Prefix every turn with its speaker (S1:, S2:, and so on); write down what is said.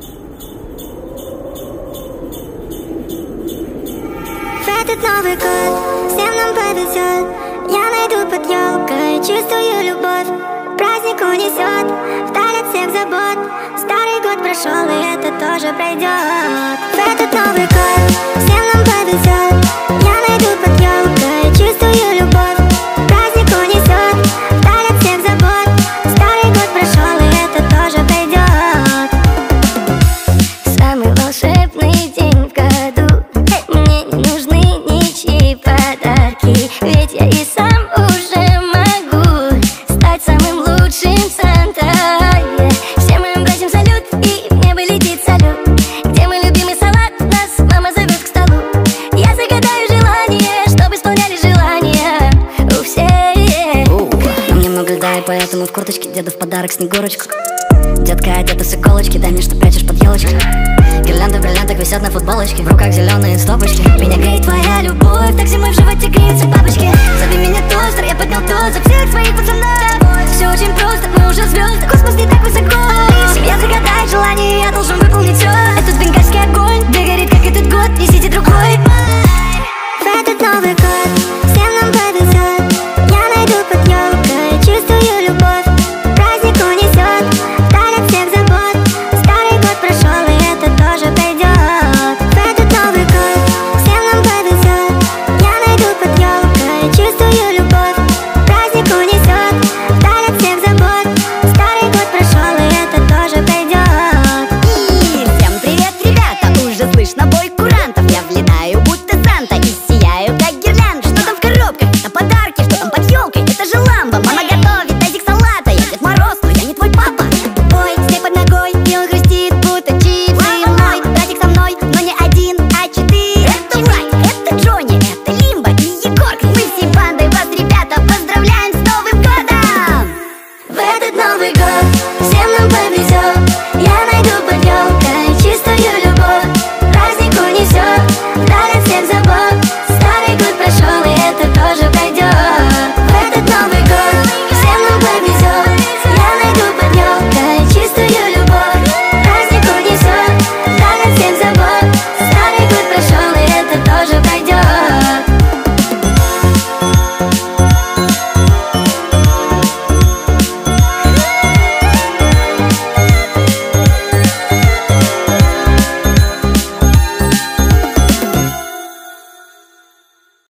S1: Этот Новый год всем нам повезет. Я найду под елкой чистую любовь. Праздник унесет вдаль от всех забот. Старый год прошел, и это тоже пройдет. В этот Новый год всем нам повезет. Я найду под елкой чистую любовь. Праздник унесет вдаль от всех забот. Старый год прошел, и это тоже пройдет. Самый волшебный день в году. Мне не нужны ничьи подарки, ведь я и сам уже могу стать самым лучшим Санта. Всем моим братьям салют, и в небо летит салют. Где мой любимый салат, нас мама зовет к столу. Я загадаю желание, чтобы исполняли желания у всех.
S2: На мне много льда, и поэтому в курточке деду в подарок снегурочку. Детка одета с иголочки, дай мне, что прячешь под елочкой. Гирлянды в бриллиантах висят на футболочке, в руках зеленые стопочки. Меня греет твоя любовь, так зимой в животе греются бабочки. Зови меня тостер, я поднял тост за всех своих пацанов. Все очень просто, мы уже звезды.